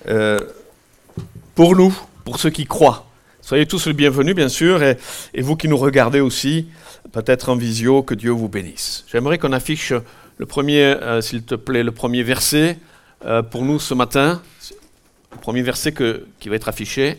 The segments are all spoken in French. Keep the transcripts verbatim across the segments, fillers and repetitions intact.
euh, pour nous, pour ceux qui croient. Soyez tous les bienvenus, bien sûr, et, et vous qui nous regardez aussi, peut-être en visio, que Dieu vous bénisse. J'aimerais qu'on affiche le premier, euh, s'il te plaît, le premier verset euh, pour nous ce matin. Le premier verset que, qui va être affiché.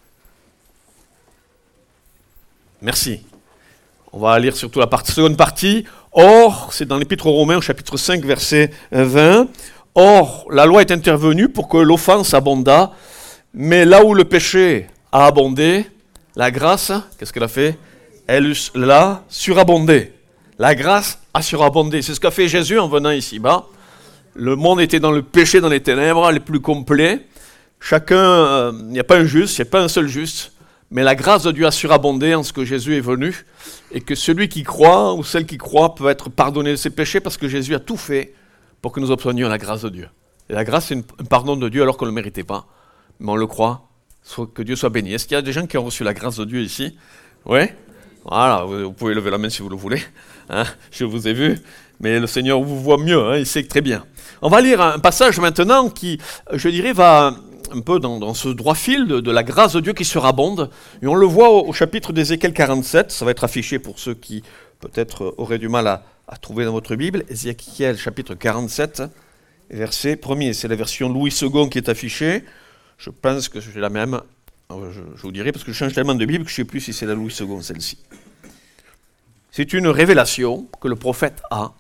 Merci. On va lire surtout la partie, seconde partie. Or, c'est dans l'Épître aux Romains, au chapitre cinq, verset vingt. Or, la loi est intervenue pour que l'offense abondât, mais là où le péché a abondé, la grâce, qu'est-ce qu'elle a fait? Elle l'a surabondé. La grâce a surabondé. C'est ce qu'a fait Jésus en venant ici-bas. Le monde était dans le péché, dans les ténèbres, les plus complets. Chacun, euh, il n'y a pas un juste, il n'y a pas un seul juste. Mais la grâce de Dieu a surabondé en ce que Jésus est venu. Et que celui qui croit, ou celle qui croit, peut être pardonné de ses péchés parce que Jésus a tout fait pour que nous obtenions la grâce de Dieu. Et la grâce, c'est une, un pardon de Dieu alors qu'on ne le méritait pas. Mais on le croit. Soit que Dieu soit béni. Est-ce qu'il y a des gens qui ont reçu la grâce de Dieu ici? Oui? Voilà, vous, vous pouvez lever la main si vous le voulez. Hein, je vous ai vu, mais le Seigneur vous voit mieux, hein, il sait très bien. On va lire un passage maintenant qui, je dirais, va un peu dans, dans ce droit fil de, de la grâce de Dieu qui surabonde. Et on le voit au, au chapitre d'Ézéchiel quarante-sept, ça va être affiché pour ceux qui peut-être auraient du mal à, à trouver dans votre Bible. Ézéchiel chapitre quarante-sept, verset premier, c'est la version Louis second qui est affichée. Je pense que c'est la même, je, je vous dirai, parce que je change tellement de Bible que je ne sais plus si c'est la Louis second, celle-ci. C'est une révélation que le prophète a.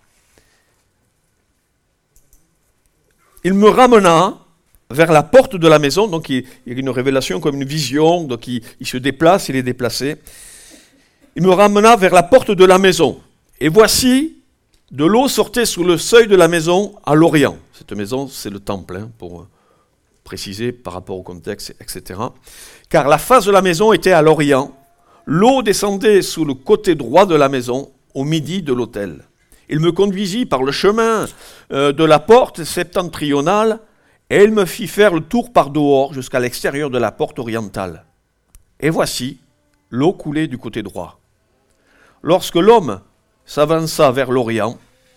Il me ramena vers la porte de la maison, donc il, il y a une révélation comme une vision, donc il, il se déplace, il est déplacé. Il me ramena vers la porte de la maison, et voici, de l'eau sortait sous le seuil de la maison à l'Orient. Cette maison, c'est le temple, hein, pour préciser par rapport au contexte, et cetera. Car la face de la maison était à l'Orient. L'eau descendait sous le côté droit de la maison, au midi de l'autel. Il me conduisit par le chemin euh, de la porte septentrionale, et il me fit faire le tour par dehors jusqu'à l'extérieur de la porte orientale. Et voici, l'eau coulait du côté droit. Lorsque l'homme s'avança vers l'Orient,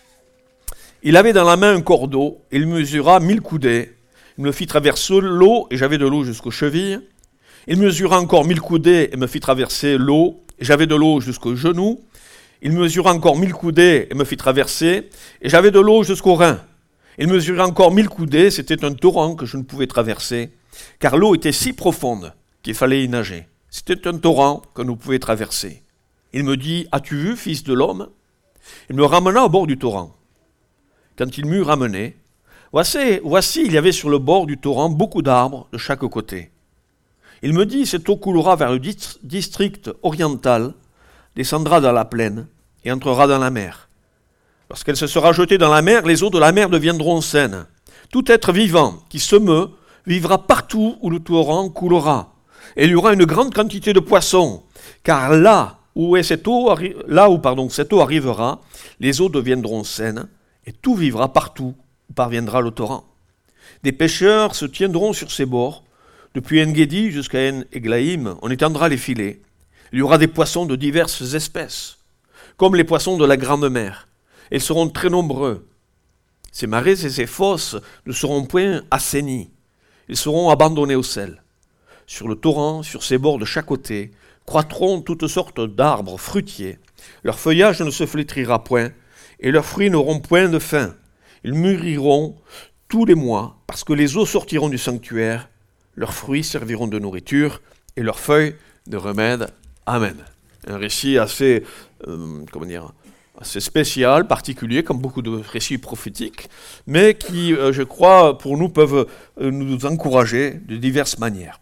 il avait dans la main un cordeau, il mesura mille coudées. Il me fit traverser l'eau, et j'avais de l'eau jusqu'aux chevilles. Il mesura encore mille coudées, et me fit traverser l'eau, et j'avais de l'eau jusqu'aux genoux. Il mesura encore mille coudées, et me fit traverser, et j'avais de l'eau jusqu'aux reins. Il mesura encore mille coudées, c'était un torrent que je ne pouvais traverser, car l'eau était si profonde qu'il fallait y nager. C'était un torrent que nous pouvions traverser. Il me dit, « As-tu vu, fils de l'homme ?» Il me ramena au bord du torrent. Quand il m'eut ramené, Voici, voici, il y avait sur le bord du torrent beaucoup d'arbres de chaque côté. Il me dit, cette eau coulera vers le district oriental, descendra dans la plaine et entrera dans la mer. Lorsqu'elle se sera jetée dans la mer, les eaux de la mer deviendront saines. Tout être vivant qui se meut vivra partout où le torrent coulera. Et il y aura une grande quantité de poissons, car là où, est cette, eau, là où pardon, cette eau arrivera, les eaux deviendront saines et tout vivra partout où parviendra le torrent. Des pêcheurs se tiendront sur ses bords. Depuis En-Gedi jusqu'à En-Eglaïm, on étendra les filets. Il y aura des poissons de diverses espèces, comme les poissons de la grande mer. Ils seront très nombreux. Ces marais et ces fosses ne seront point assainis. Ils seront abandonnés au sel. Sur le torrent, sur ses bords de chaque côté, croîtront toutes sortes d'arbres fruitiers. Leur feuillage ne se flétrira point, et leurs fruits n'auront point de fin. Ils mûriront tous les mois, parce que les eaux sortiront du sanctuaire, leurs fruits serviront de nourriture, et leurs feuilles de remède. Amen. Un récit assez, euh, comment dire, assez spécial, particulier, comme beaucoup de récits prophétiques, mais qui, euh, je crois, pour nous, peuvent euh, nous encourager de diverses manières.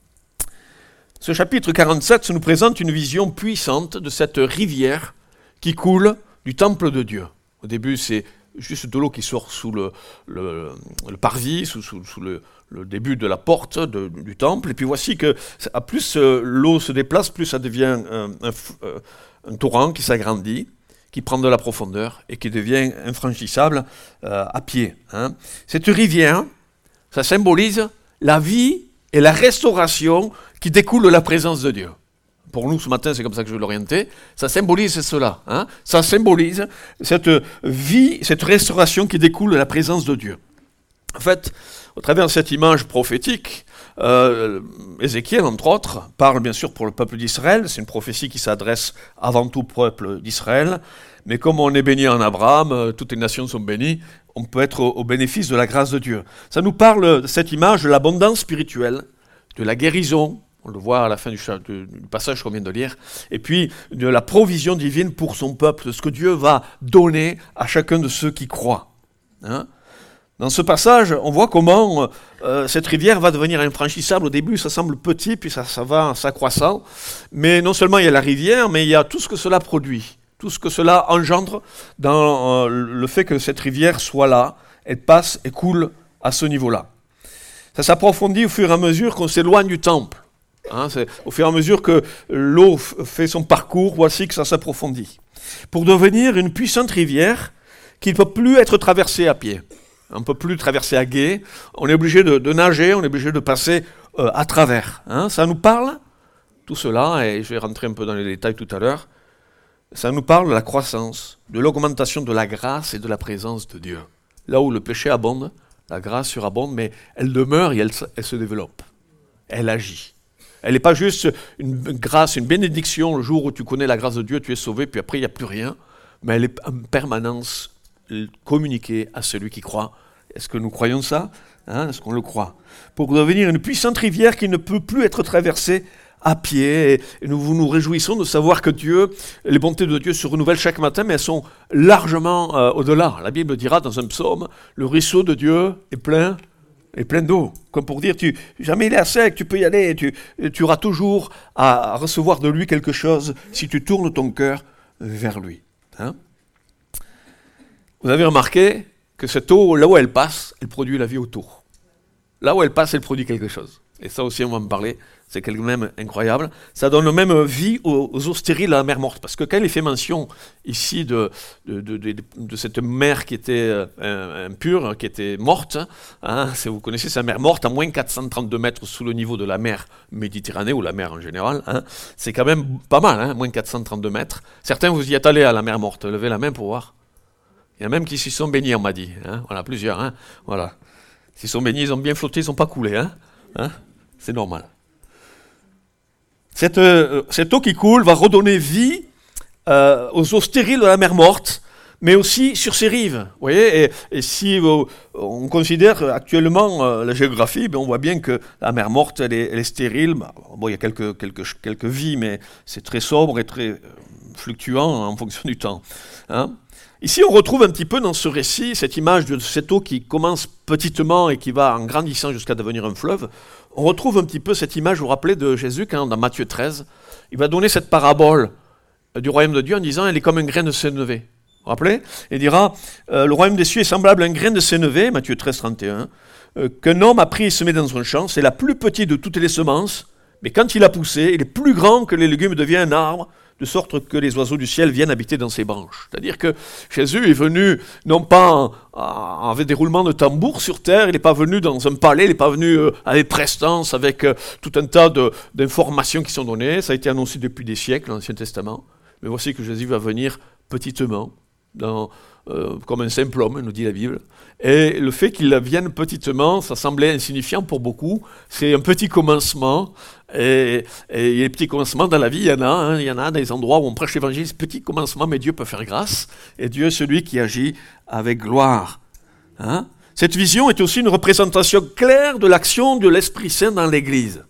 Ce chapitre quarante-sept nous présente une vision puissante de cette rivière qui coule du temple de Dieu. Au début, c'est juste de l'eau qui sort sous le, le, le parvis, sous, sous, sous le, le début de la porte de, du temple. Et puis voici que à plus euh, l'eau se déplace, plus ça devient un, un, un torrent qui s'agrandit, qui prend de la profondeur et qui devient infranchissable euh, à pied. Hein. Cette rivière, ça symbolise la vie et la restauration qui découle de la présence de Dieu. Pour nous, ce matin, c'est comme ça que je vais l'orienter. Ça symbolise cela. Hein. Ça symbolise cette vie, cette restauration qui découle de la présence de Dieu. En fait, au travers de cette image prophétique, euh, Ézéchiel, entre autres, parle bien sûr pour le peuple d'Israël. C'est une prophétie qui s'adresse avant tout au peuple d'Israël. Mais comme on est béni en Abraham, euh, toutes les nations sont bénies, on peut être au, au bénéfice de la grâce de Dieu. Ça nous parle, cette image, de l'abondance spirituelle, de la guérison, on le voit à la fin du, du, du passage qu'on vient de lire, et puis de la provision divine pour son peuple, de ce que Dieu va donner à chacun de ceux qui croient. Hein? Dans ce passage, on voit comment euh, cette rivière va devenir infranchissable. Au début, ça semble petit, puis ça, ça va en s'accroissant. Mais non seulement il y a la rivière, mais il y a tout ce que cela produit, tout ce que cela engendre dans euh, le fait que cette rivière soit là, elle passe et coule à ce niveau-là. Ça s'approfondit au fur et à mesure qu'on s'éloigne du temple. Hein, c'est au fur et à mesure que l'eau f- fait son parcours, voici que ça s'approfondit. Pour devenir une puissante rivière qui ne peut plus être traversée à pied. On ne peut plus traverser à gué, on est obligé de, de nager, on est obligé de passer euh, à travers. Hein. Ça nous parle, tout cela, et je vais rentrer un peu dans les détails tout à l'heure, ça nous parle de la croissance, de l'augmentation de la grâce et de la présence de Dieu. Là où le péché abonde, la grâce surabonde, mais elle demeure et elle, elle se développe. Elle agit. Elle n'est pas juste une grâce, une bénédiction, le jour où tu connais la grâce de Dieu, tu es sauvé, puis après il n'y a plus rien, mais elle est en permanence communiquée à celui qui croit. Est-ce que nous croyons ça? Hein? Est-ce qu'on le croit? Pour devenir une puissante rivière qui ne peut plus être traversée à pied. Et nous nous réjouissons de savoir que Dieu, les bontés de Dieu se renouvellent chaque matin, mais elles sont largement euh, au-delà. La Bible dira dans un psaume, le ruisseau de Dieu est plein, est plein d'eau. Comme pour dire, tu, jamais il est à sec, tu peux y aller, tu, tu auras toujours à, à recevoir de lui quelque chose si tu tournes ton cœur vers lui. Hein? Vous avez remarqué que cette eau, là où elle passe, elle produit la vie autour. Là où elle passe, elle produit quelque chose. Et ça aussi, on va en parler. C'est quand même incroyable. Ça donne même vie aux, aux eaux stériles à la mer morte. Parce que quand il est fait mention ici de, de, de, de, de cette mer qui était euh, impure, qui était morte, hein, vous connaissez cette mer morte à moins quatre cent trente-deux mètres sous le niveau de la mer Méditerranée, ou la mer en général, hein, c'est quand même pas mal, hein, moins quatre cent trente-deux mètres. Certains, vous y êtes allés à la mer morte. Levez la main pour voir. Il y en a même qui s'y sont baignés, on m'a dit. Hein, voilà, plusieurs. Hein, voilà. S'ils sont baignés, ils ont bien flotté, ils n'ont pas coulé. Hein, hein, c'est normal. Cette, euh, cette eau qui coule va redonner vie euh, aux eaux stériles de la mer morte, mais aussi sur ses rives. Vous voyez, et, et si euh, on considère actuellement euh, la géographie, ben on voit bien que la mer morte, elle est, elle est stérile. Bah, bon, il y a quelques, quelques, quelques vies, mais c'est très sobre et très euh, fluctuant en fonction du temps. Hein. Ici, on retrouve un petit peu dans ce récit cette image de cette eau qui commence petitement et qui va en grandissant jusqu'à devenir un fleuve. On retrouve un petit peu cette image, vous vous rappelez, de Jésus, quand dans Matthieu treize, il va donner cette parabole du royaume de Dieu en disant « elle est comme un grain de sénévé ». Vous vous rappelez? Il dira euh, « le royaume des cieux est semblable à un grain de sénévé », Matthieu treize, trente et un, euh, qu'un homme a pris et semé dans un champ. C'est la plus petite de toutes les semences, mais quand il a poussé, il est plus grand que les légumes, devient un arbre, de sorte que les oiseaux du ciel viennent habiter dans ses branches. C'est-à-dire que Jésus est venu, non pas en, en, avec des roulements de tambour sur terre, il n'est pas venu dans un palais, il n'est pas venu euh, avec prestance, avec euh, tout un tas de, d'informations qui sont données. Ça a été annoncé depuis des siècles, l'Ancien Testament. Mais voici que Jésus va venir petitement, dans, euh, comme un simple homme, nous dit la Bible. Et le fait qu'il vienne petitement, ça semblait insignifiant pour beaucoup. C'est un petit commencement. Et, et les petits commencements dans la vie, il y en a. Hein, il y en a des endroits où on prêche l'évangile, c'est petit commencement, mais Dieu peut faire grâce. Et Dieu est celui qui agit avec gloire. Hein? Cette vision est aussi une représentation claire de l'action de l'Esprit Saint dans l'Église.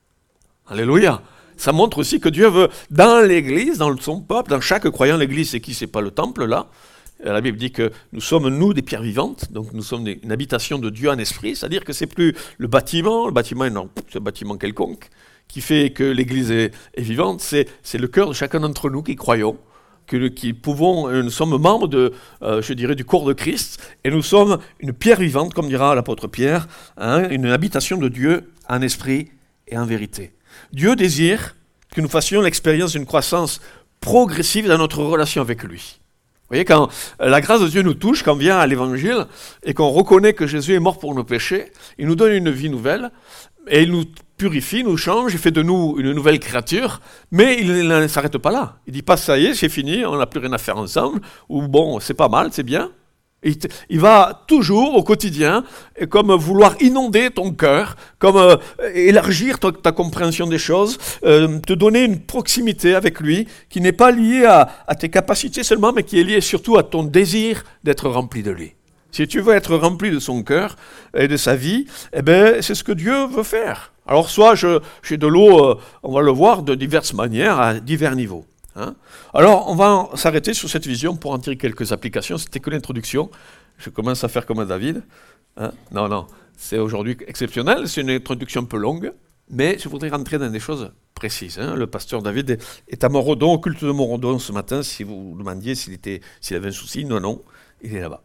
Alléluia. Ça montre aussi que Dieu veut, dans l'Église, dans son peuple, dans chaque croyant, l'Église, c'est qui? C'est pas le temple, là. La Bible dit que nous sommes, nous, des pierres vivantes, donc nous sommes des, une habitation de Dieu en esprit, c'est-à-dire que c'est plus le bâtiment, le bâtiment, non, c'est un bâtiment quelconque, qui fait que l'Église est, est vivante, c'est, c'est le cœur de chacun d'entre nous qui croyons, que, qui pouvons, nous sommes membres, de, euh, je dirais, du corps de Christ, et nous sommes une pierre vivante, comme dira l'apôtre Pierre, hein, une habitation de Dieu en esprit et en vérité. Dieu désire que nous fassions l'expérience d'une croissance progressive dans notre relation avec lui. Vous voyez, quand la grâce de Dieu nous touche, quand on vient à l'Évangile, et qu'on reconnaît que Jésus est mort pour nos péchés, il nous donne une vie nouvelle, et il nous purifie, nous change, il fait de nous une nouvelle créature, mais il ne s'arrête pas là. Il ne dit pas, ça y est, c'est fini, on n'a plus rien à faire ensemble, ou bon, c'est pas mal, c'est bien. Il, te, il va toujours, au quotidien, comme vouloir inonder ton cœur, comme euh, élargir ta, ta compréhension des choses, euh, te donner une proximité avec lui qui n'est pas liée à, à tes capacités seulement, mais qui est liée surtout à ton désir d'être rempli de lui. Si tu veux être rempli de son cœur et de sa vie, eh ben, c'est ce que Dieu veut faire. Alors soit je, j'ai de l'eau, euh, on va le voir de diverses manières, à divers niveaux. Hein. Alors, on va s'arrêter sur cette vision pour en tirer quelques applications. C'était que l'introduction. Je commence à faire comme David. Hein. Non, non, c'est aujourd'hui exceptionnel. C'est une introduction un peu longue, mais je voudrais rentrer dans des choses précises. Hein. Le pasteur David est à Montredon, au culte de Montredon ce matin. Si vous vous demandiez s'il, était, s'il avait un souci, non, non, il est là-bas.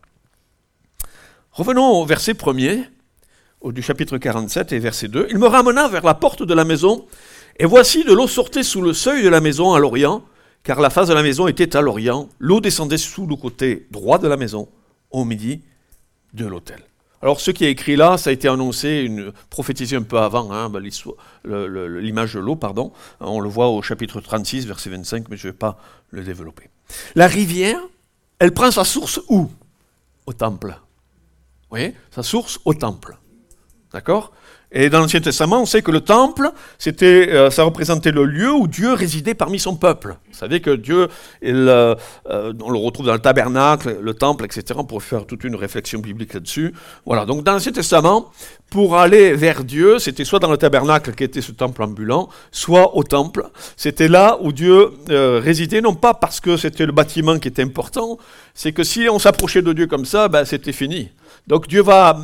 Revenons au verset premier, du chapitre quarante-sept et verset deux. « Il me ramena vers la porte de la maison, et voici de l'eau sortait sous le seuil de la maison à l'orient, car la face de la maison était à l'orient. L'eau descendait sous le côté droit de la maison, au midi de l'autel. » Alors, ce qui est écrit là, ça a été annoncé, une, prophétisé un peu avant, hein, le, le, l'image de l'eau, pardon. On le voit au chapitre trente-six, verset vingt-cinq, mais je ne vais pas le développer. La rivière, elle prend sa source où? Au temple. Vous voyez? Sa source au temple. D'accord? Et dans l'Ancien Testament, on sait que le temple, c'était, euh, ça représentait le lieu où Dieu résidait parmi son peuple. Vous savez que Dieu, il, euh, euh, on le retrouve dans le tabernacle, le temple, et cetera. On pourrait faire toute une réflexion biblique là-dessus. Voilà, donc dans l'Ancien Testament, pour aller vers Dieu, c'était soit dans le tabernacle qui était ce temple ambulant, soit au temple. C'était là où Dieu euh, résidait, non pas parce que c'était le bâtiment qui était important, c'est que si on s'approchait de Dieu comme ça, ben, c'était fini. Donc Dieu va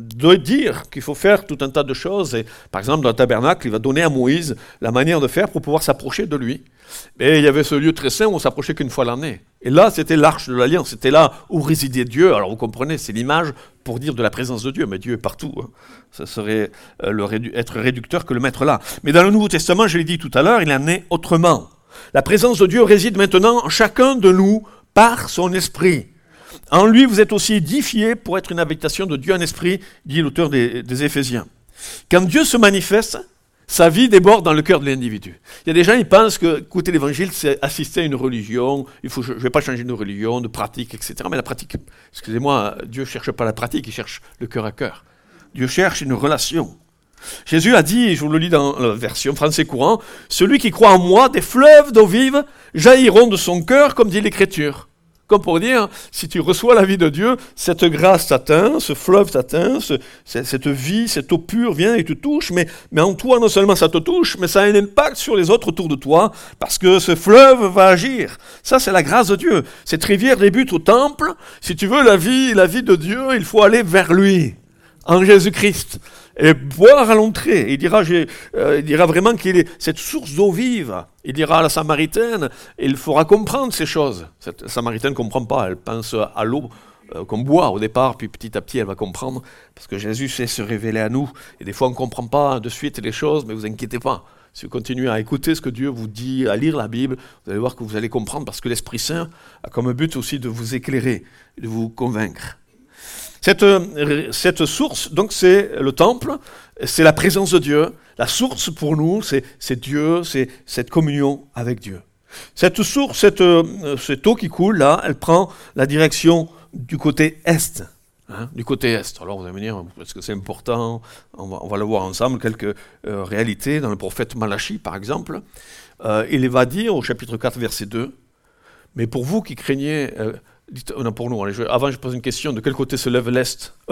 dire qu'il faut faire tout un tas de choses. Et, par exemple, dans le tabernacle, il va donner à Moïse la manière de faire pour pouvoir s'approcher de lui. Et il y avait ce lieu très saint où on s'approchait qu'une fois l'année. Et là, c'était l'arche de l'Alliance. C'était là où résidait Dieu. Alors vous comprenez, c'est l'image pour dire de la présence de Dieu. Mais Dieu est partout. Hein. Ça serait euh, le rédu- être réducteur que le mettre là. Mais dans le Nouveau Testament, je l'ai dit tout à l'heure, il en est autrement. La présence de Dieu réside maintenant en chacun de nous par son esprit. En lui, vous êtes aussi édifiés pour être une habitation de Dieu en esprit, dit l'auteur des, des Éphésiens. Quand Dieu se manifeste, sa vie déborde dans le cœur de l'individu. Il y a des gens qui pensent que écouter l'évangile, c'est assister à une religion, il faut, je ne vais pas changer de religion, de pratique, et cetera. Mais la pratique, excusez-moi, Dieu ne cherche pas la pratique, il cherche le cœur à cœur. Dieu cherche une relation. Jésus a dit, je vous le lis dans la version français courant, « Celui qui croit en moi, des fleuves d'eau vive jailliront de son cœur, comme dit l'Écriture. » Comme pour dire, si tu reçois la vie de Dieu, cette grâce t'atteint, ce fleuve t'atteint, ce, cette vie, cette eau pure vient et te touche, mais, mais en toi, non seulement ça te touche, mais ça a un impact sur les autres autour de toi, parce que ce fleuve va agir. Ça, c'est la grâce de Dieu. Cette rivière débute au temple. Si tu veux la vie, la vie de Dieu, il faut aller vers lui, en Jésus-Christ. Et boire à l'entrée. Il dira, j'ai, euh, il dira vraiment qu'il est cette source d'eau vive. Il dira à la Samaritaine, et il faudra comprendre ces choses. Cette Samaritaine ne comprend pas, elle pense à l'eau euh, qu'on boit au départ, puis petit à petit elle va comprendre, parce que Jésus sait se révéler à nous. Et des fois on ne comprend pas de suite les choses, mais vous inquiétez pas. Si vous continuez à écouter ce que Dieu vous dit, à lire la Bible, vous allez voir que vous allez comprendre, parce que l'Esprit Saint a comme but aussi de vous éclairer, de vous convaincre. Cette, cette source, donc c'est le temple, c'est la présence de Dieu. La source pour nous, c'est, c'est Dieu, c'est cette communion avec Dieu. Cette source, cette, cette eau qui coule là, elle prend la direction du côté est. Hein, du côté est. Alors vous allez me dire, est-ce que c'est important? On va, on va le voir ensemble, quelques euh, réalités dans le prophète Malachie par exemple. Euh, il va dire au chapitre quatre, verset deux, « Mais pour vous qui craignez... Euh, » Dites, non, pour nous, allez, je, avant je pose une question, de quel côté se lève l'Est? euh,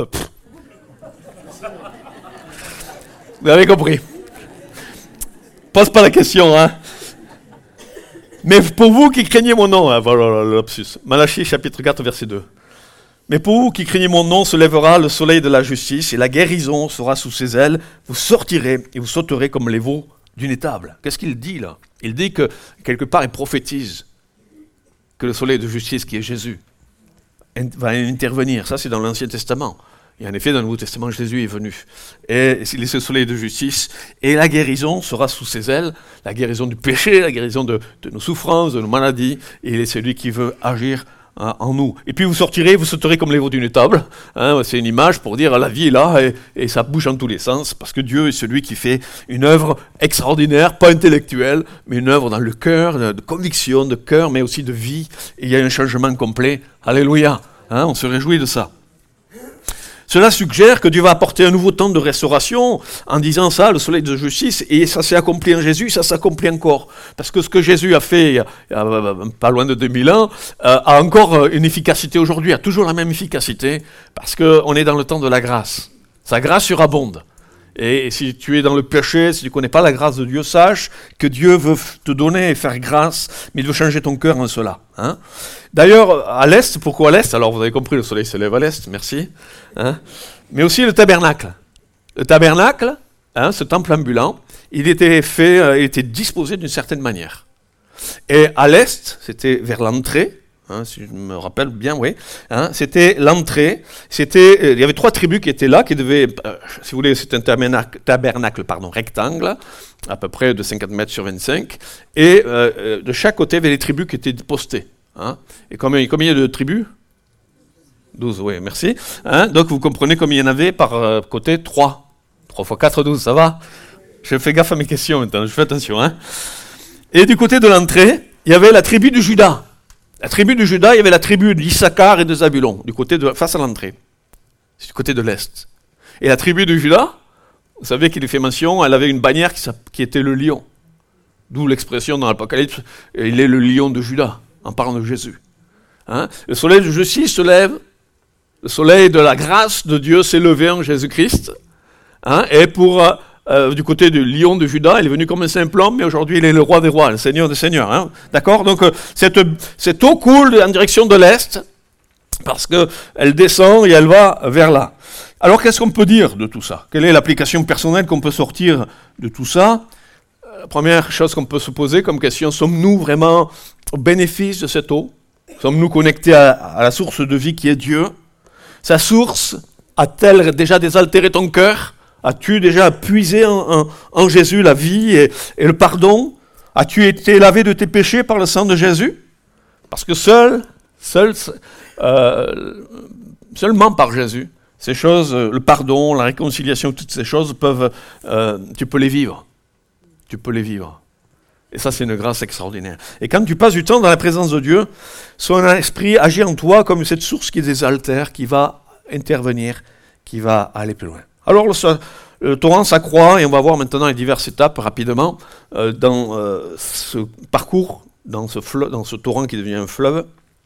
Vous avez compris. Pose pas la question, hein. Mais pour vous qui craignez mon nom, hein, voilà le lapsus. Malachie chapitre quatre, verset deux. Mais pour vous qui craignez mon nom, se lèvera le soleil de la justice, et la guérison sera sous ses ailes. Vous sortirez et vous sauterez comme les veaux d'une étable. Qu'est-ce qu'il dit là? Il dit que, quelque part, il prophétise que le soleil de justice, qui est Jésus, va intervenir. Ça, c'est dans l'Ancien Testament. Et en effet, dans le Nouveau Testament, Jésus est venu. Et il est ce soleil de justice. Et la guérison sera sous ses ailes. La guérison du péché, la guérison de, de nos souffrances, de nos maladies. Et il est celui qui veut agir hein, en nous. Et puis vous sortirez, vous sauterez comme les veaux d'une étable. Hein, c'est une image pour dire la vie est là et, et ça bouge en tous les sens. Parce que Dieu est celui qui fait une œuvre extraordinaire, pas intellectuelle, mais une œuvre dans le cœur, de conviction, de cœur, mais aussi de vie. Et il y a un changement complet. Alléluia. Hein, on se réjouit de ça. Cela suggère que Dieu va apporter un nouveau temps de restauration en disant ça, le soleil de justice, et ça s'est accompli en Jésus, ça s'accomplit encore. Parce que ce que Jésus a fait il y a, il y a pas loin de deux mille ans euh, a encore une efficacité aujourd'hui, a toujours la même efficacité, parce qu'on est dans le temps de la grâce. Sa grâce surabonde. Et si tu es dans le péché, si tu ne connais pas la grâce de Dieu, sache que Dieu veut te donner et faire grâce, mais il veut changer ton cœur en cela. Hein. D'ailleurs, à l'Est, pourquoi à l'Est? Alors vous avez compris, le soleil se lève à l'Est, merci. Hein. Mais aussi le tabernacle. Le tabernacle, hein, ce temple ambulant, il était fait, euh, il était disposé d'une certaine manière. Et à l'Est, c'était vers l'entrée, Hein, si je me rappelle bien, oui. Hein, c'était l'entrée. C'était, euh, il y avait trois tribus qui étaient là, qui devaient, euh, si vous voulez, c'était un tabernacle, tabernacle pardon, rectangle, à peu près de cinquante mètres sur vingt-cinq. Et euh, euh, de chaque côté, il y avait les tribus qui étaient postées. Hein. Et combien, combien il y a de tribus? douze, oui, merci. Hein, donc vous comprenez combien il y en avait par euh, côté? trois. trois fois quatre, douze, ça va? Je fais gaffe à mes questions maintenant, je fais attention. Hein. Et du côté de l'entrée, il y avait la tribu de Juda. La tribu de Juda, il y avait la tribu d'Issachar et de Zabulon, du côté de, face à l'entrée. C'est du côté de l'Est. Et la tribu de Juda, vous savez qu'il fait mention, elle avait une bannière qui, qui était le lion. D'où l'expression dans l'Apocalypse, il est le lion de Juda, en parlant de Jésus. Hein? Le soleil de justice se lève, le soleil de la grâce de Dieu s'est levé en Jésus-Christ. Hein? Et pour... Euh, Euh, du côté du lion de Juda, il est venu comme un simple homme, mais aujourd'hui il est le roi des rois, le seigneur des seigneurs. Hein. D'accord? Donc euh, cette, cette eau coule en direction de l'Est, parce qu'elle descend et elle va vers là. Alors qu'est-ce qu'on peut dire de tout ça? Quelle est l'application personnelle qu'on peut sortir de tout ça? euh, La première chose qu'on peut se poser comme question, sommes-nous vraiment au bénéfice de cette eau? Sommes-nous connectés à, à la source de vie qui est Dieu? Sa source a-t-elle déjà désaltéré ton cœur? As-tu déjà puisé en, en, en Jésus la vie et, et le pardon? As-tu été lavé de tes péchés par le sang de Jésus? Parce que seul, seul, euh, seulement par Jésus, ces choses, le pardon, la réconciliation, toutes ces choses peuvent, euh, tu peux les vivre. Tu peux les vivre. Et ça, c'est une grâce extraordinaire. Et quand tu passes du temps dans la présence de Dieu, son esprit agit en toi comme cette source qui désaltère, qui va intervenir, qui va aller plus loin. Alors le, le torrent s'accroît et on va voir maintenant les diverses étapes rapidement euh, dans euh, ce parcours, dans ce, fleuve, dans ce torrent qui devient un fleuve.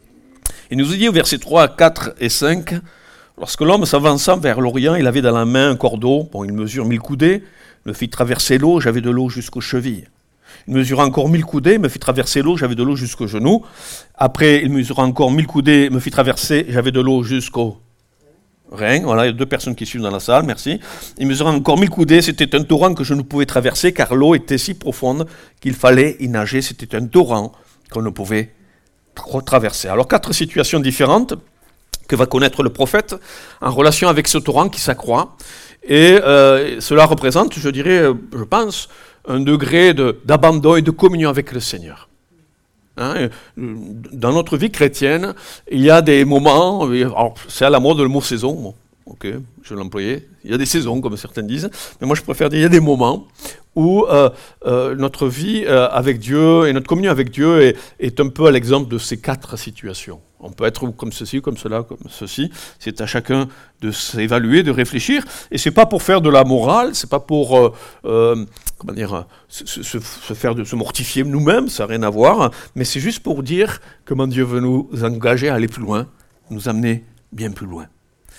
Il nous dit au verset trois, quatre et cinq, lorsque l'homme s'avança vers l'Orient, il avait dans la main un cordeau, bon, il mesure mille coudées, me fit traverser l'eau, j'avais de l'eau jusqu'aux chevilles. Il mesura encore mille coudées, me fit traverser l'eau, j'avais de l'eau jusqu'aux genoux. Après, il mesura encore mille coudées, me fit traverser, j'avais de l'eau jusqu'aux Rien, voilà, il y a deux personnes qui suivent dans la salle, merci. Il mesurait encore mille coudées, c'était un torrent que je ne pouvais traverser car l'eau était si profonde qu'il fallait y nager. C'était un torrent qu'on ne pouvait tra- traverser. Alors quatre situations différentes que va connaître le prophète en relation avec ce torrent qui s'accroît. Et euh, cela représente, je dirais, je pense, un degré de, d'abandon et de communion avec le Seigneur. Hein, dans notre vie chrétienne, il y a des moments, alors c'est à la mode le mot saison, bon, ok, je vais l'employer, il y a des saisons comme certains disent, mais moi je préfère dire il y a des moments où euh, euh, notre vie euh, avec Dieu et notre communion avec Dieu est, est un peu à l'exemple de ces quatre situations. On peut être comme ceci, comme cela, comme ceci. C'est à chacun de s'évaluer, de réfléchir. Et c'est pas pour faire de la morale, c'est pas pour euh, euh, comment dire, se, se, se faire de se mortifier nous-mêmes, ça n'a rien à voir. Mais c'est juste pour dire comment Dieu veut nous engager à aller plus loin, nous amener bien plus loin.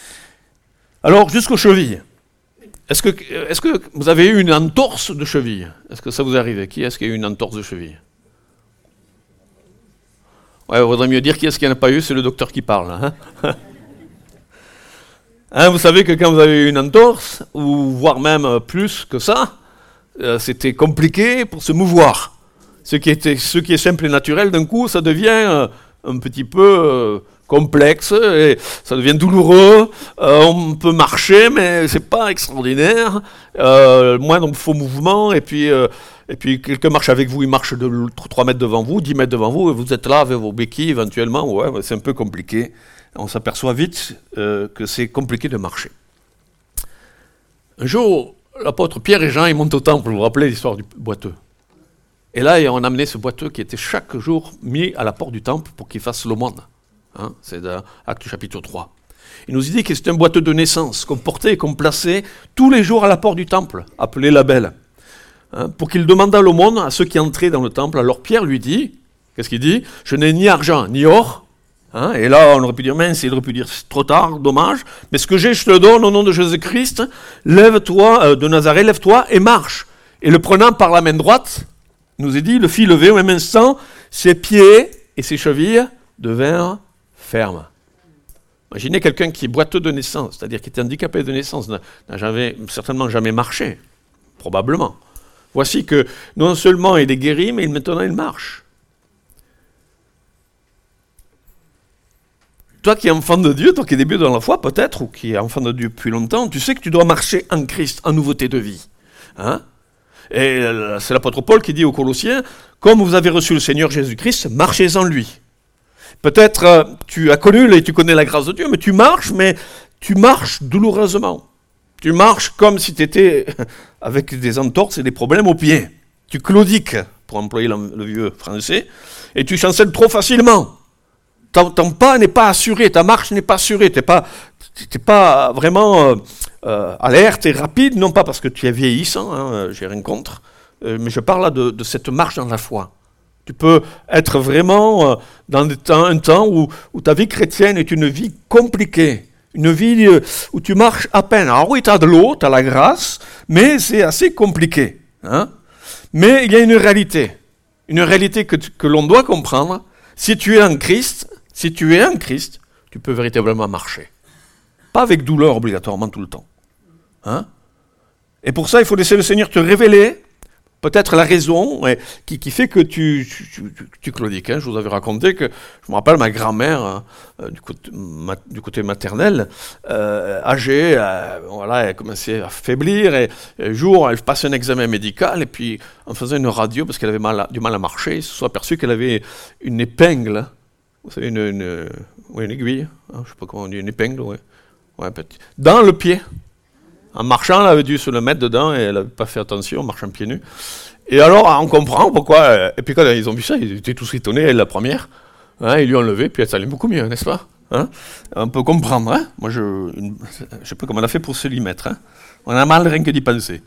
Alors jusqu'aux chevilles. Est-ce que, est-ce que vous avez eu une entorse de cheville? Est-ce que ça vous est arrivé? Qui est-ce qui a eu une entorse de cheville? Ouais, il vaudrait mieux dire qui est-ce qui n'en a pas eu, c'est le docteur qui parle. Hein, hein, vous savez que quand vous avez eu une entorse, ou voire même plus que ça, euh, c'était compliqué pour se mouvoir. Ce qui, était, ce qui est simple et naturel, d'un coup, ça devient euh, un petit peu euh, complexe, et ça devient douloureux. Euh, on peut marcher, mais c'est pas extraordinaire. Euh, moins de faux mouvements, et puis... Euh, Et puis, quelqu'un marche avec vous, il marche de trois mètres devant vous, dix mètres devant vous, et vous êtes là avec vos béquilles éventuellement. Ouais, c'est un peu compliqué. On s'aperçoit vite euh, que c'est compliqué de marcher. Un jour, l'apôtre Pierre et Jean, ils montent au temple, vous vous rappelez l'histoire du boiteux. Et là, on a amené ce boiteux qui était chaque jour mis à la porte du temple pour qu'il fasse l'aumône. Hein, c'est dans Actes chapitre trois. Il nous dit que c'est un boiteux de naissance qu'on portait et qu'on plaçait tous les jours à la porte du temple, appelé la Belle, hein, pour qu'il demande à l'aumône à ceux qui entraient dans le temple. Alors Pierre lui dit, qu'est-ce qu'il dit? Je n'ai ni argent ni or. Hein, et là, on aurait pu dire, mince, il aurait pu dire, c'est trop tard, dommage, mais ce que j'ai, je te le donne au nom de Jésus-Christ, lève-toi, euh, de Nazareth, lève-toi et marche. Et le prenant par la main droite, il nous est dit, le fit lever au même instant, ses pieds et ses chevilles devinrent fermes. Imaginez quelqu'un qui est boiteux de naissance, c'est-à-dire qui était handicapé de naissance, n'a, n'a jamais, certainement jamais marché, probablement. Voici que non seulement il est guéri, mais maintenant il marche. Toi qui es enfant de Dieu, toi qui débutes dans la foi peut-être, ou qui es enfant de Dieu depuis longtemps, tu sais que tu dois marcher en Christ, en nouveauté de vie. Hein? Et c'est l'apôtre Paul qui dit aux Colossiens, comme vous avez reçu le Seigneur Jésus-Christ, marchez en lui. Peut-être euh, tu as connu et tu connais la grâce de Dieu, mais tu marches, mais tu marches douloureusement. Tu marches comme si tu étais avec des entorses et des problèmes aux pieds. Tu claudiques, pour employer le, le vieux français, et tu chancelles trop facilement. Ton, ton pas n'est pas assuré, ta marche n'est pas assurée, tu n'es pas, t'es pas vraiment euh, euh, alerte et rapide, non pas parce que tu es vieillissant, hein, j'ai rien contre, euh, mais je parle là de, de cette marche dans la foi. Tu peux être vraiment euh, dans des temps, un temps où, où ta vie chrétienne est une vie compliquée, une vie euh, où tu marches à peine. Alors oui, tu as de l'eau, tu as la grâce, mais c'est assez compliqué. Hein? Mais il y a une réalité, une réalité que, que l'on doit comprendre. Si tu es en Christ, si tu es en Christ, tu peux véritablement marcher. Pas avec douleur obligatoirement tout le temps. Hein? Et pour ça, il faut laisser le Seigneur te révéler peut-être la raison ouais, qui, qui fait que tu, tu, tu, tu claudiques. Hein. Je vous avais raconté que, je me rappelle, ma grand-mère, hein, euh, du, côté, ma, du côté maternel, euh, âgée, euh, voilà, elle commençait à faiblir, et, et un jour, elle passe un examen médical, et puis, en faisant une radio, parce qu'elle avait mal à, du mal à marcher, il se soit aperçu qu'elle avait une épingle, vous savez, une, une, ouais, une aiguille, hein, je ne sais pas comment on dit, une épingle, ouais, ouais, dans le pied. En marchant, elle avait dû se le mettre dedans et elle n'avait pas fait attention, en marchant pieds nus. Et alors, on comprend pourquoi. Et puis quand ils ont vu ça, ils étaient tous étonnés, elle la première. Hein, ils lui ont levé, puis elle allait beaucoup mieux, n'est-ce pas? Hein? On peut comprendre. Hein? Moi, je ne sais pas comment elle a fait pour se l'y mettre. Hein? On a mal rien que d'y penser.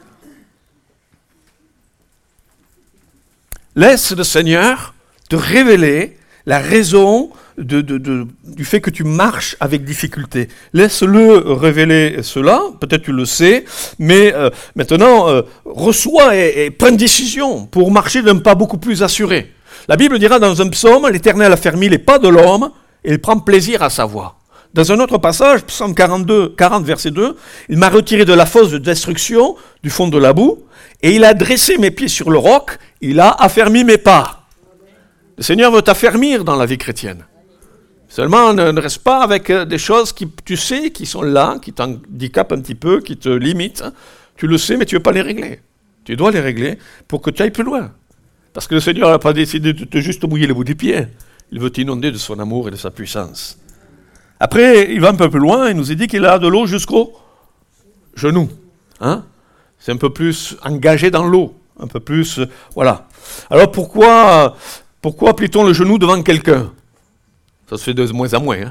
Laisse le Seigneur te révéler la raison de, de, de, du fait que tu marches avec difficulté. Laisse-le révéler cela, peut-être tu le sais, mais euh, maintenant, euh, reçois et, et prends une décision pour marcher d'un pas beaucoup plus assuré. La Bible dira dans un psaume, l'Éternel a fermé les pas de l'homme et il prend plaisir à sa voix. Dans un autre passage, psaume quarante-deux, quarante, verset deux, il m'a retiré de la fosse de destruction, du fond de la boue, et il a dressé mes pieds sur le roc, il a affermi mes pas. Le Seigneur veut t'affermir dans la vie chrétienne. Seulement, ne, ne reste pas avec des choses qui, tu sais, qui sont là, qui t'handicapent un petit peu, qui te limitent. Tu le sais, mais tu ne veux pas les régler. Tu dois les régler pour que tu ailles plus loin. Parce que le Seigneur n'a pas décidé de te juste mouiller le bout des pieds. Il veut t'inonder de son amour et de sa puissance. Après, il va un peu plus loin, il nous a dit qu'il a de l'eau jusqu'au genou. Hein? C'est un peu plus engagé dans l'eau. Un peu plus, euh, voilà. Alors pourquoi... Pourquoi plie-t-on le genou devant quelqu'un? Ça se fait de moins en moins. Hein.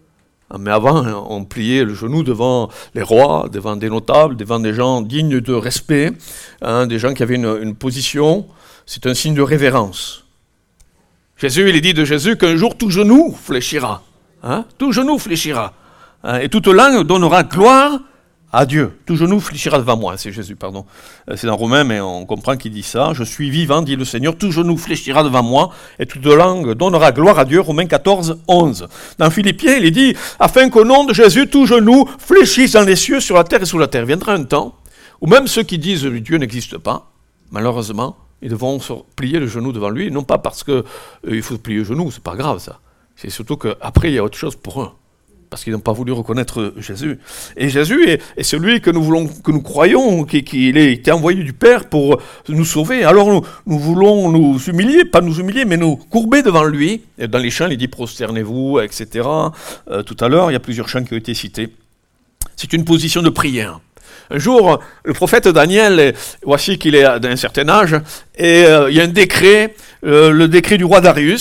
Mais avant, on pliait le genou devant les rois, devant des notables, devant des gens dignes de respect, hein, des gens qui avaient une, une position. C'est un signe de révérence. Jésus, il est dit de Jésus qu'un jour tout genou fléchira. Hein, tout genou fléchira. Hein, et toute langue donnera gloire à Dieu. Tout genou fléchira devant moi, c'est Jésus, pardon. C'est dans Romains, mais on comprend qu'il dit ça. Je suis vivant, dit le Seigneur, tout genou fléchira devant moi, et toute langue donnera gloire à Dieu. Romains quatorze, onze. Dans Philippiens, il est dit, afin qu'au nom de Jésus, tout genou fléchisse dans les cieux, sur la terre et sous la terre. Viendra un temps où même ceux qui disent Dieu n'existe pas, malheureusement, ils devront se plier le genou devant lui, non pas parce qu'il euh, faut plier le genou, c'est pas grave ça. C'est surtout qu'après, il y a autre chose pour eux. Parce qu'ils n'ont pas voulu reconnaître Jésus. Et Jésus est, est celui que nous voulons, que nous croyons, qu'il qui, a été envoyé du Père pour nous sauver. Alors nous, nous voulons nous humilier, pas nous humilier, mais nous courber devant lui. Et dans les chants, il dit prosternez-vous, et cetera. Euh, tout à l'heure, il y a plusieurs chants qui ont été cités. C'est une position de prière. Un jour, le prophète Daniel, voici qu'il est d'un certain âge, et euh, il y a un décret, euh, le décret du roi Darius,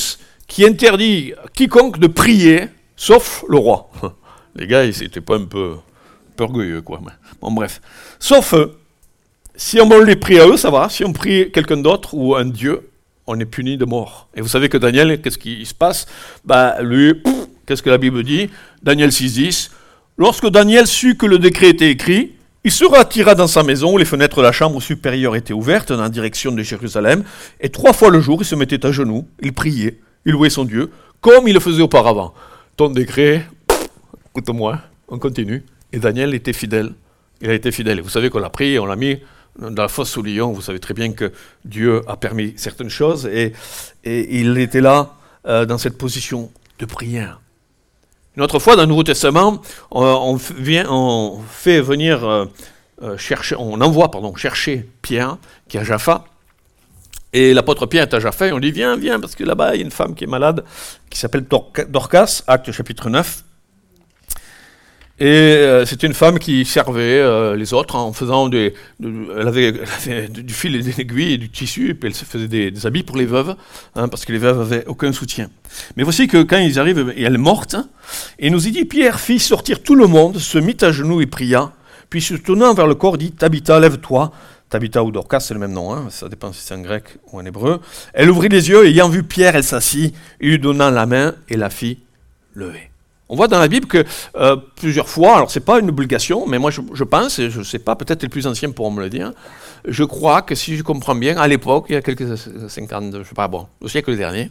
qui interdit à quiconque de prier, sauf le roi. Les gars, ils n'étaient pas un peu, un peu orgueilleux, quoi. Bon, bref. Sauf eux. Si on les prie à eux, ça va. Si on prie quelqu'un d'autre ou un dieu, on est puni de mort. Et vous savez que Daniel, qu'est-ce qui se passe? Bah, lui, pff, qu'est-ce que la Bible dit? Daniel six dix. Lorsque Daniel sut que le décret était écrit, il se retira dans sa maison où les fenêtres de la chambre supérieure étaient ouvertes dans la direction de Jérusalem, et trois fois le jour, il se mettait à genoux, il priait, il louait son Dieu, comme il le faisait auparavant. Ton décret, écoute-moi, on continue. Et Daniel était fidèle. Il a été fidèle. Et vous savez qu'on l'a pris, on l'a mis dans la fosse au lion. Vous savez très bien que Dieu a permis certaines choses, et, et il était là euh, dans cette position de prière. Une autre fois, dans le Nouveau Testament, on, on, vient, on fait venir euh, chercher, on envoie pardon, chercher Pierre, qui est à Jaffa, et l'apôtre Pierre est à Jaffa, et on dit viens, viens, parce que là-bas, il y a une femme qui est malade, qui s'appelle Dorcas, Actes chapitre neuf. Et euh, c'était une femme qui servait euh, les autres en faisant des... De, elle, avait, elle avait du fil et des aiguilles et du tissu, et puis elle se faisait des, des habits pour les veuves, hein, parce que les veuves n'avaient aucun soutien. Mais voici que quand ils arrivent, et elle est morte, et il nous dit, Pierre fit sortir tout le monde, se mit à genoux et pria, puis se tournant vers le corps, dit, Tabitha, lève-toi. Tabitha ou Dorcas, c'est le même nom, hein, ça dépend si c'est en grec ou en hébreu. Elle ouvrit les yeux, et ayant vu Pierre, elle s'assit, lui donnant la main, et la fit lever. On voit dans la Bible que euh, plusieurs fois, alors c'est pas une obligation, mais moi je, je pense, et je ne sais pas, peut-être les plus anciens pourront me le dire, je crois que si je comprends bien, à l'époque, il y a quelques cinquante, je ne sais pas, bon, au siècle dernier,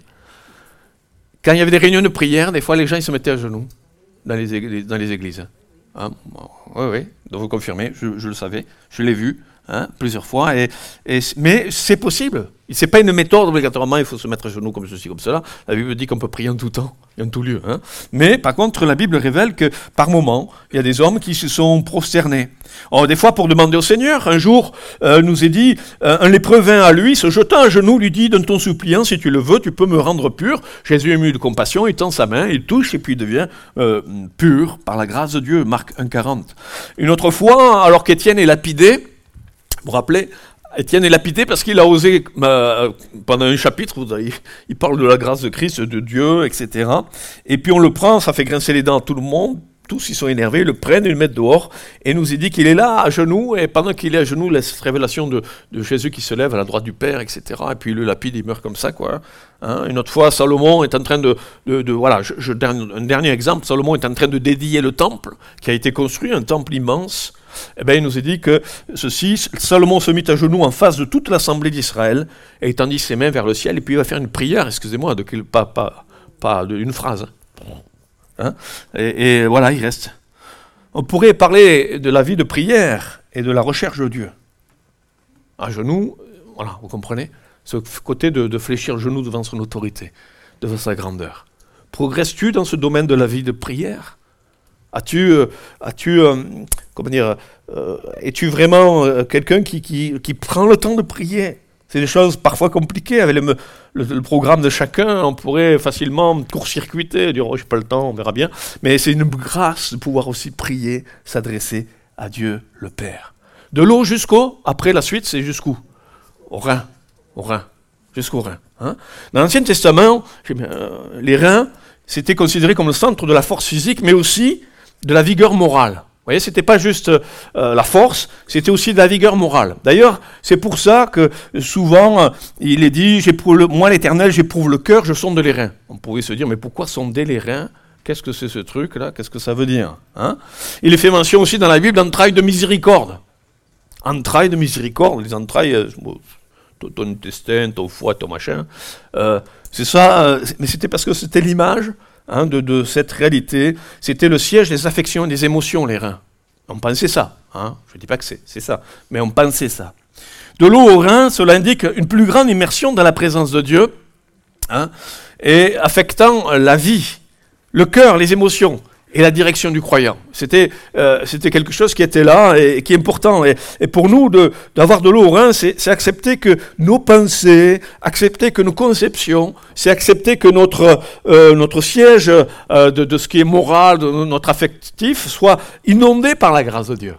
quand il y avait des réunions de prière, des fois les gens ils se mettaient à genoux dans les églises. Dans les églises. Hein, bon, oui, oui, donc vous confirmez, je, je le savais, je l'ai vu hein, plusieurs fois, et, et, mais c'est possible. Ce n'est pas une méthode obligatoirement, il faut se mettre à genoux comme ceci, comme cela. La Bible dit qu'on peut prier en tout temps et en tout lieu. Hein. Mais par contre, la Bible révèle que par moments, il y a des hommes qui se sont prosternés. Or, des fois, pour demander au Seigneur, un jour, euh, nous est dit, euh, un lépreux vint à lui, se jetant à genoux, lui dit, donne ton suppliant, si tu le veux, tu peux me rendre pur. Jésus, ému de compassion, il tend sa main, il touche et puis il devient euh, pur par la grâce de Dieu. Marc un quarante. Une autre fois, alors qu'Étienne est lapidé, vous vous rappelez, Étienne est lapidé parce qu'il a osé, euh, pendant un chapitre, vous avez, il parle de la grâce de Christ, de Dieu, et cetera. Et puis on le prend, ça fait grincer les dents à tout le monde, tous ils sont énervés, ils le prennent, ils le mettent dehors, et nous il dit qu'il est là, à genoux, et pendant qu'il est à genoux, la révélation de, de Jésus qui se lève à la droite du Père, et cetera. Et puis le lapide, il meurt comme ça, quoi. Hein. Une autre fois, Salomon est en train de... de, de voilà, je, je, un dernier exemple, Salomon est en train de dédier le temple, qui a été construit, un temple immense. Eh bien, il nous est dit que ceci, Salomon se mit à genoux en face de toute l'assemblée d'Israël, et il tendit ses mains vers le ciel, et puis il va faire une prière, excusez-moi, de, pas, pas, pas d'une phrase. Hein, et, et voilà, il reste. On pourrait parler de la vie de prière et de la recherche de Dieu. À genoux, voilà, vous comprenez, ce côté de, de fléchir le genou devant son autorité, devant sa grandeur. Progresses-tu dans ce domaine de la vie de prière ? As-tu, euh, as-tu euh, comment dire, euh, es-tu vraiment euh, quelqu'un qui, qui, qui prend le temps de prier ? C'est des choses parfois compliquées. Avec le, le, le programme de chacun, on pourrait facilement court-circuiter, dire oh, « j'ai pas le temps, on verra bien ». Mais c'est une grâce de pouvoir aussi prier, s'adresser à Dieu le Père. De l'eau jusqu'au, après la suite, c'est jusqu'où ? Au rein, au rein, jusqu'au rein. Hein ? Dans l'Ancien Testament, euh, les reins, c'était considéré comme le centre de la force physique, mais aussi de la vigueur morale. Vous voyez, c'était pas juste euh, la force, c'était aussi de la vigueur morale. D'ailleurs, c'est pour ça que souvent, euh, il est dit, j'éprouve le, moi l'Éternel, j'éprouve le cœur, je sonde les reins. On pourrait se dire, mais pourquoi sonder les reins ? Qu'est-ce que c'est ce truc-là ? Qu'est-ce que ça veut dire hein ? Il est fait mention aussi dans la Bible d'entrailles de miséricorde. Entrailles de miséricorde, les entrailles, euh, ton, ton intestin, ton foie, ton machin. Euh, c'est ça, euh, mais c'était parce que c'était l'image Hein, de, de cette réalité, c'était le siège des affections et des émotions, les reins. On pensait ça, hein. Je ne dis pas que c'est, c'est ça, mais on pensait ça. De l'eau aux reins, cela indique une plus grande immersion dans la présence de Dieu, hein, et affectant la vie, le cœur, les émotions et la direction du croyant. C'était, euh, c'était quelque chose qui était là et, et qui est important. Et, et pour nous, de, d'avoir de l'eau aux reins, c'est, c'est accepter que nos pensées, accepter que nos conceptions, c'est accepter que notre, euh, notre siège euh, de, de ce qui est moral, de notre affectif, soit inondé par la grâce de Dieu.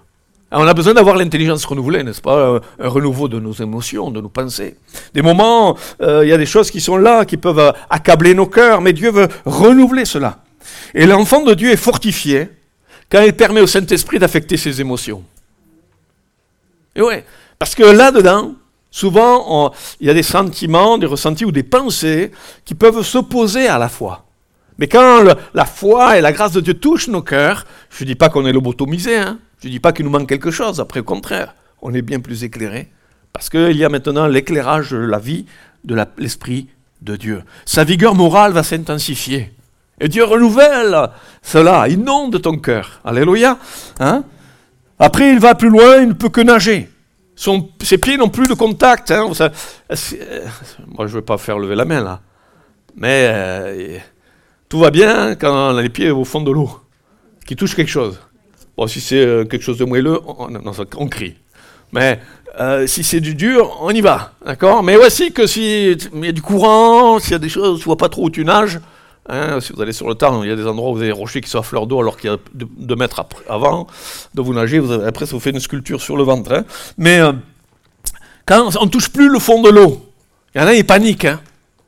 On a besoin d'avoir l'intelligence renouvelée, n'est-ce pas? Un renouveau de nos émotions, de nos pensées. Des moments, euh, il y a des choses qui sont là, qui peuvent accabler nos cœurs, mais Dieu veut renouveler cela. Et l'enfant de Dieu est fortifié quand il permet au Saint-Esprit d'affecter ses émotions. Et ouais, parce que là-dedans, souvent, il y a des sentiments, des ressentis ou des pensées qui peuvent s'opposer à la foi. Mais quand le, la foi et la grâce de Dieu touchent nos cœurs, je ne dis pas qu'on est lobotomisé, hein, je ne dis pas qu'il nous manque quelque chose, après au contraire, on est bien plus éclairé, parce qu'il y a maintenant l'éclairage de la vie de la, l'Esprit de Dieu. Sa vigueur morale va s'intensifier. Et Dieu renouvelle cela, inonde ton cœur. Alléluia. Hein? Après, il va plus loin, il ne peut que nager. Son, ses pieds n'ont plus de contact. Hein. Ça, moi, je ne vais pas faire lever la main, là. Mais euh, tout va bien quand on a les pieds au fond de l'eau, qui touche quelque chose. Bon, si c'est euh, quelque chose de moelleux, on, on, on crie. Mais euh, si c'est du dur, on y va. D'accord? Mais voici que s'il y a du courant, s'il y a des choses, tu ne vois pas trop où tu nages, hein, si vous allez sur le Tarn, il y a des endroits où vous avez des rochers qui sont à fleur d'eau alors qu'il y a deux, deux mètres après, avant de vous nager. Vous avez, après, ça vous fait une sculpture sur le ventre. Hein. Mais euh, quand on ne touche plus le fond de l'eau, il y en a, ils paniquent. Hein.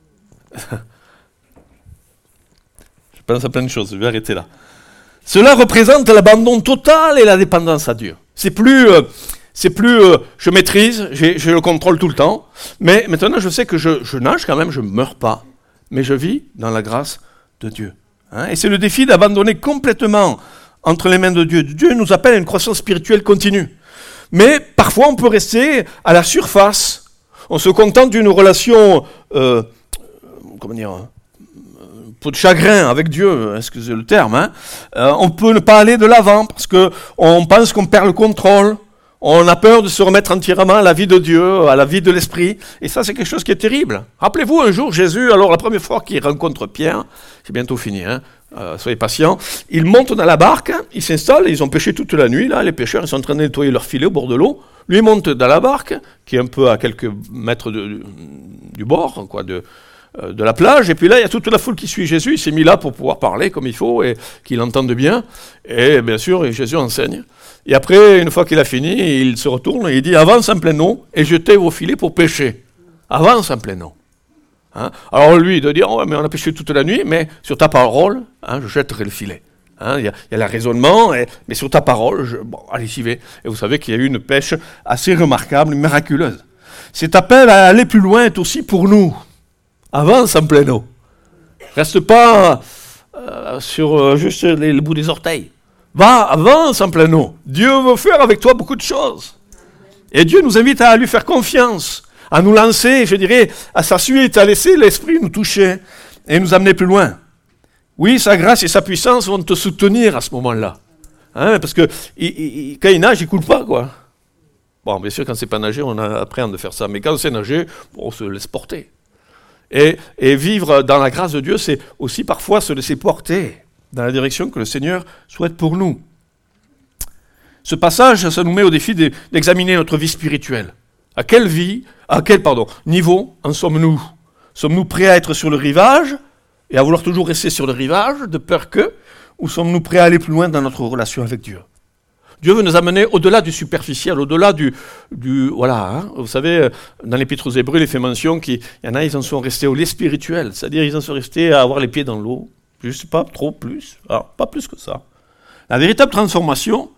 Je pense à plein de choses, je vais arrêter là. Cela représente l'abandon total et la dépendance à Dieu. C'est plus, euh, c'est plus, euh, je maîtrise, j'ai, j'ai le contrôle tout le temps, mais maintenant je sais que je, je nage quand même, je ne meurs pas, mais je vis dans la grâce de Dieu. Hein, et c'est le défi d'abandonner complètement entre les mains de Dieu. Dieu nous appelle à une croissance spirituelle continue. Mais parfois on peut rester à la surface. On se contente d'une relation, euh, comment dire, peu de chagrin avec Dieu, excusez le terme, hein. euh, on peut ne pas aller de l'avant parce qu'on pense qu'on perd le contrôle, on a peur de se remettre entièrement à la vie de Dieu, à la vie de l'Esprit, et ça c'est quelque chose qui est terrible. Rappelez-vous un jour Jésus, alors la première fois qu'il rencontre Pierre, c'est bientôt fini, hein, euh, soyez patients, il monte dans la barque, hein, il s'installe, ils ont pêché toute la nuit, là, les pêcheurs ils sont en train de nettoyer leur filet au bord de l'eau, lui il monte dans la barque, qui est un peu à quelques mètres de, du, du bord, quoi, de... de la plage, et puis là, il y a toute la foule qui suit Jésus, il s'est mis là pour pouvoir parler comme il faut, et qu'il entende bien, et bien sûr, Jésus enseigne. Et après, une fois qu'il a fini, il se retourne et il dit « Avance en pleine eau, et jetez vos filets pour pêcher. » Avance en pleine eau. Hein? Alors lui, de dire oh, « mais on a pêché toute la nuit, mais sur ta parole, hein, je jetterai le filet. Hein, » Il y a, il y a le raisonnement, et, mais sur ta parole, je, bon, allez, j'y vais. Et vous savez qu'il y a eu une pêche assez remarquable, miraculeuse. Cet appel à aller plus loin est aussi pour nous. Avance en pleine eau. Reste pas euh, sur euh, juste les, le bout des orteils. Va, avance en pleine eau. Dieu veut faire avec toi beaucoup de choses. Et Dieu nous invite à lui faire confiance, à nous lancer, je dirais, à sa suite, à laisser l'Esprit nous toucher et nous amener plus loin. Oui, sa grâce et sa puissance vont te soutenir à ce moment-là. Hein, parce que il, il, quand il nage, il ne coule pas, quoi. Bon, bien sûr, quand c'est pas nager, on apprend de faire ça. Mais quand c'est nager, on se laisse porter. Et, et vivre dans la grâce de Dieu, c'est aussi parfois se laisser porter dans la direction que le Seigneur souhaite pour nous. Ce passage, ça nous met au défi de, d'examiner notre vie spirituelle. À quelle vie, à quel pardon, niveau en sommes-nous? Sommes-nous prêts à être sur le rivage et à vouloir toujours rester sur le rivage, de peur que, ou sommes-nous prêts à aller plus loin dans notre relation avec Dieu? Dieu veut nous amener au-delà du superficiel, au-delà du... du voilà, hein. Vous savez, dans l'Épître aux Hébreux, il est fait mention qu'il y en a, ils en sont restés au lait spirituel, c'est-à-dire ils en sont restés à avoir les pieds dans l'eau. Je ne sais pas trop plus, alors pas plus que ça. La véritable transformation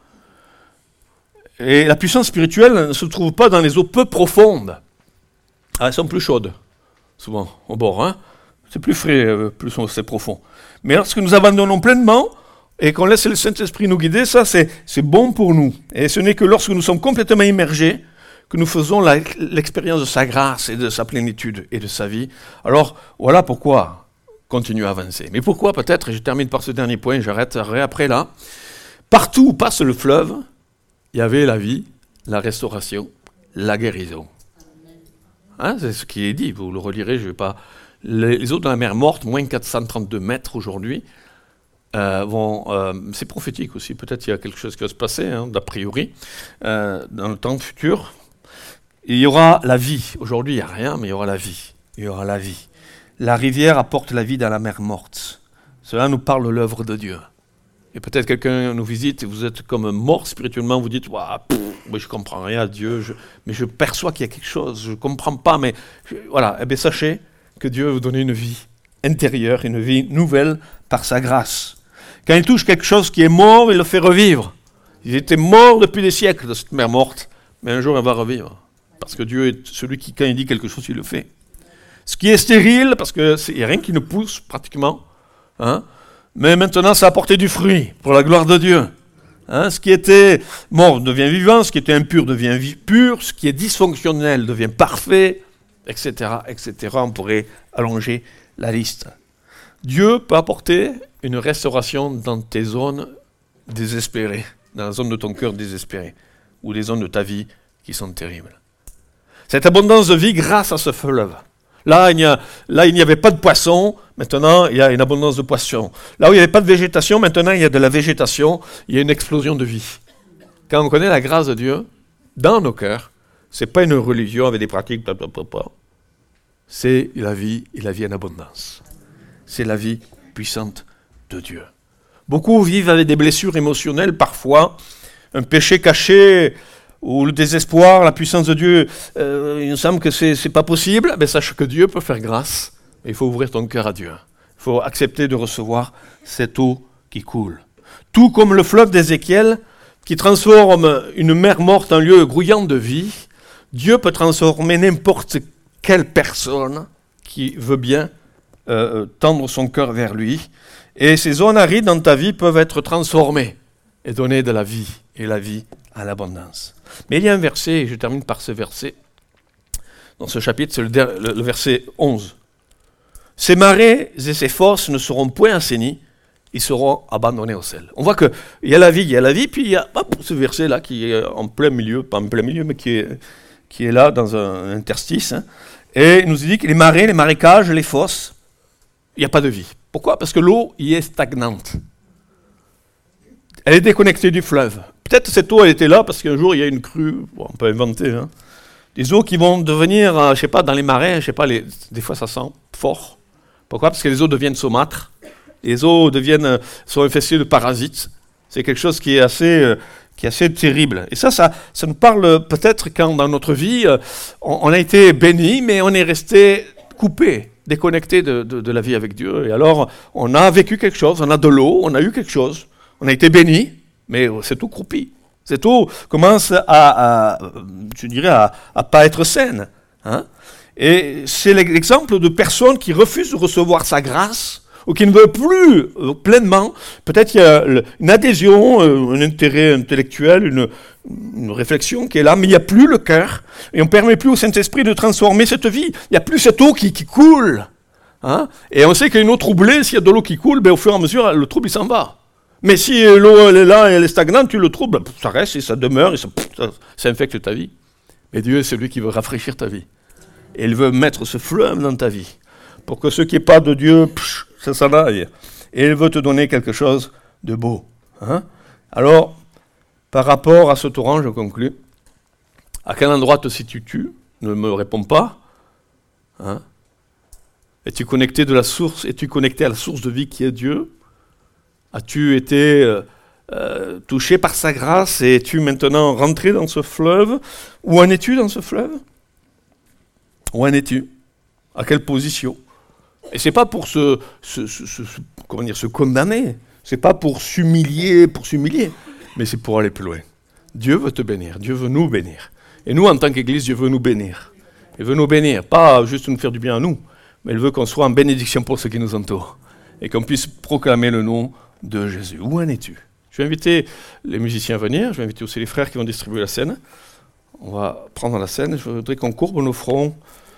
et la puissance spirituelle ne se trouve pas dans les eaux peu profondes. Ah, elles sont plus chaudes, souvent, au bord. Hein. C'est plus frais, plus c'est profond. Mais lorsque nous abandonnons pleinement, et qu'on laisse le Saint-Esprit nous guider, ça c'est, c'est bon pour nous. Et ce n'est que lorsque nous sommes complètement immergés que nous faisons la, l'expérience de sa grâce et de sa plénitude et de sa vie. Alors voilà pourquoi continuer à avancer. Mais pourquoi peut-être, et je termine par ce dernier point, j'arrêterai après là, partout où passe le fleuve, il y avait la vie, la restauration, la guérison. Hein, c'est ce qui est dit, vous le relirez, je ne vais pas... Les eaux de la mer morte, moins quatre cent trente-deux mètres aujourd'hui, Euh, vont, euh, c'est prophétique aussi, peut-être il y a quelque chose qui va se passer, hein, d'a priori, euh, dans le temps futur. Il y aura la vie. Aujourd'hui, il n'y a rien, mais il y aura la vie. Il y aura la vie. La rivière apporte la vie dans la mer morte. Cela nous parle de l'œuvre de Dieu. Et peut-être quelqu'un nous visite et vous êtes comme mort spirituellement, vous dites Ouah, pff, moi je ne comprends rien à Dieu, je, mais je perçois qu'il y a quelque chose, je ne comprends pas, mais je, voilà. Eh bien, sachez que Dieu veut vous donner une vie intérieure, une vie nouvelle par sa grâce. Quand il touche quelque chose qui est mort, il le fait revivre. Il était mort depuis des siècles de cette mère morte, mais un jour elle va revivre. Parce que Dieu est celui qui, quand il dit quelque chose, il le fait. Ce qui est stérile, parce qu'il n'y a rien qui ne pousse pratiquement, hein, mais maintenant ça a apporté du fruit pour la gloire de Dieu. Hein, ce qui était mort devient vivant, ce qui était impur devient vi- pur, ce qui est dysfonctionnel devient parfait, et cetera, et cetera. On pourrait allonger la liste. Dieu peut apporter une restauration dans tes zones désespérées, dans la zone de ton cœur désespéré, ou les zones de ta vie qui sont terribles. Cette abondance de vie grâce à ce fleuve. Là, il n'y a, là, il n'y avait pas de poissons, maintenant il y a une abondance de poissons. Là où il n'y avait pas de végétation, maintenant il y a de la végétation, il y a une explosion de vie. Quand on connaît la grâce de Dieu, dans nos cœurs, ce n'est pas une religion avec des pratiques, blablabla. C'est la vie et la vie en abondance. C'est la vie puissante de Dieu. Beaucoup vivent avec des blessures émotionnelles, parfois, un péché caché, ou le désespoir, la puissance de Dieu, euh, il me semble que c'est, c'est pas possible, mais sache que Dieu peut faire grâce. Et il faut ouvrir ton cœur à Dieu. Il faut accepter de recevoir cette eau qui coule. Tout comme le fleuve d'Ézéchiel, qui transforme une mer morte en lieu grouillant de vie, Dieu peut transformer n'importe quelle personne qui veut bien euh, tendre son cœur vers lui. Et ces zones arides dans ta vie peuvent être transformées et donner de la vie, et la vie à l'abondance. Mais il y a un verset, et je termine par ce verset, dans ce chapitre, c'est le, le, le verset onze. « Ces marais et ces fosses ne seront point assainis, ils seront abandonnés au sel. » On voit qu'il y a la vie, il y a la vie, puis il y a hop, ce verset-là qui est en plein milieu, pas en plein milieu, mais qui est, qui est là dans un interstice, hein, et il nous dit que les marais, les marécages, les fosses, il n'y a pas de vie. Pourquoi ? Parce que l'eau y est stagnante. Elle est déconnectée du fleuve. Peut-être cette eau, elle était là parce qu'un jour, il y a une crue, bon, on peut inventer, hein, des eaux qui vont devenir, euh, je ne sais pas, dans les marais, je ne sais pas, les, des fois ça sent fort. Pourquoi ? Parce que les eaux deviennent saumâtres, les eaux deviennent, euh, sont infestées de parasites. C'est quelque chose qui est assez, euh, qui est assez terrible. Et ça, ça, ça nous parle peut-être quand dans notre vie, euh, on, on a été béni, mais on est resté coupé, déconnecté de, de, de la vie avec Dieu. Et alors, on a vécu quelque chose, on a de l'eau, on a eu quelque chose. On a été béni, mais cette eau croupit. Cette eau commence à, à je dirais, à, à pas être saine. Hein? Et c'est l'exemple de personnes qui refusent de recevoir sa grâce, ou qui ne veulent plus euh, pleinement. Peut-être qu'il y a une adhésion, euh, un intérêt intellectuel, une, une réflexion qui est là, mais il n'y a plus le cœur. Et on ne permet plus au Saint-Esprit de transformer cette vie. Il n'y a plus cette eau qui, qui coule. Hein? Et on sait qu'il y a une eau troublée, s'il y a de l'eau qui coule, ben, au fur et à mesure, le trouble il s'en va. Mais si l'eau elle est là et elle est stagnante, tu le troubles, ça reste et ça demeure et ça, ça, ça infecte ta vie. Mais Dieu est celui qui veut rafraîchir ta vie. Et il veut mettre ce fleuve dans ta vie. Pour que ce qui n'est pas de Dieu, pff, ça s'en aille. Et il veut te donner quelque chose de beau. Hein? Alors, par rapport à ce torrent, je conclus. À quel endroit te situes-tu ? Ne me réponds pas. Hein? Es-tu connecté de la source ? Es-tu connecté à la source de vie qui est Dieu ? As-tu été euh, euh, touché par sa grâce et es-tu maintenant rentré dans ce fleuve ? Où en es-tu dans ce fleuve ? Où en es-tu ? À quelle position ? Et c'est pas pour se, se, se, se, comment dire, se condamner, c'est pas pour s'humilier, pour s'humilier, mais c'est pour aller plus loin. Dieu veut te bénir, Dieu veut nous bénir. Et nous, en tant qu'Église, Dieu veut nous bénir. Il veut nous bénir, pas juste nous faire du bien à nous, mais il veut qu'on soit en bénédiction pour ceux qui nous entourent et qu'on puisse proclamer le nom de Jésus. Où en es-tu ? Je vais inviter les musiciens à venir, je vais inviter aussi les frères qui vont distribuer la scène. On va prendre la scène, je voudrais qu'on courbe nos fronts